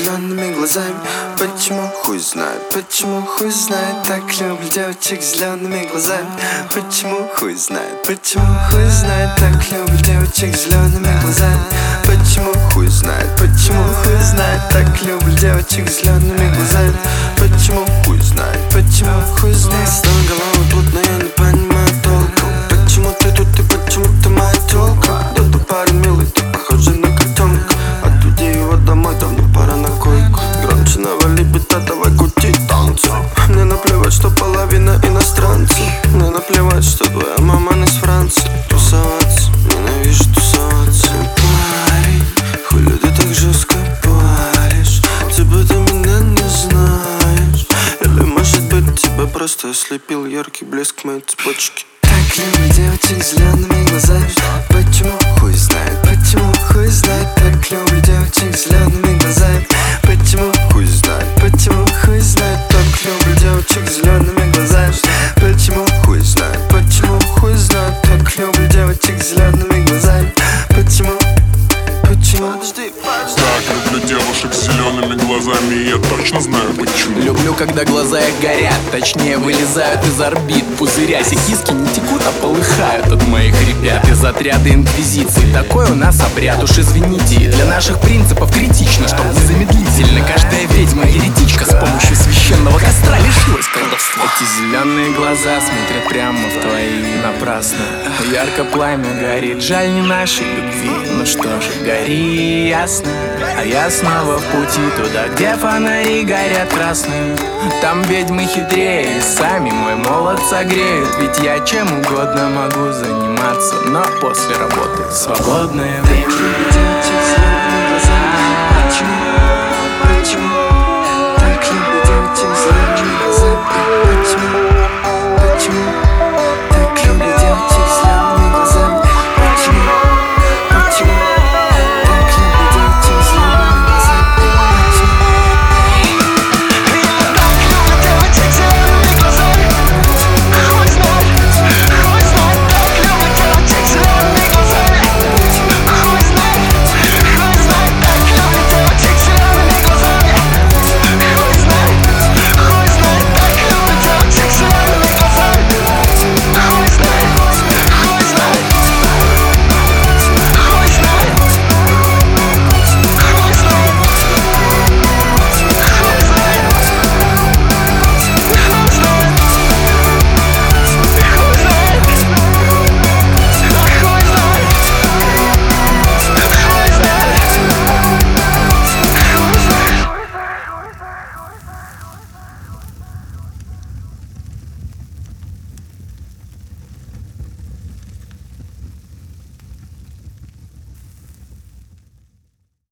зелеными глазами. Почему, хуй знает, почему, хуй знает. Так люблю девочек с зелеными глазами. Почему, хуй знает, почему, хуй знает. Так люблю девочек с зелеными глазами. Почему, хуй знает, почему, хуй знает. Так люблю девочек с зелеными глазами. Почему, хуй знает, почему, хуй знает. Снова голова плотно, я не понимаю толку. Почему ты тут и почему ты моя тёлка? Да ты парень милый, ты похожий на котенка. Отведи его домой, давно пора на койку. Громче навали бита, давай крути танцы. Мне наплевать, что половина иностранцев. Мне наплевать, что твоя мама не с Франции. Тусоваться, ненавижу тусоваться. Парень, хули ты так жестко паришь? Типа ты меня не знаешь. Или может быть тебя просто ослепил яркий блеск моей цепочки. Так люблю девочек с зелеными глазами. Почему, хуй знает, почему, хуй знает. Так люблю девочек с зелеными глазами. Почему, хуй знает, почему, хуй знает. Так люблю девочек с зелеными глазами. Почему, хуй знает, почему, хуй знает. Так люблю девочек с зелеными глазами. Почему, почему? Так люблю девушек с зелеными глазами, и я точно знаю почему. Люблю, когда глаза их горят, точнее вылезают из орбит пузыря. Киски не текут, а полыхают от моих ребят из отряда инквизиции. Такой у нас обряд, уж извините. Для наших принципов критично, чтоб незамедлительно каждая ведьма еретичка с помощью священного костра лишилась колдовства. Эти зеленые глаза смотрят прямо в твои напрасно. Ярко пламя горит, жаль не нашей любви. Ну что же, гори ясно. А я снова в пути туда, где фонари горят красные. Там ведьмы хитрее, и сами мой молот согреют. Ведь я чем угодно могу заниматься, но после работы свободное время. Девочек с зелеными глазами. Почему?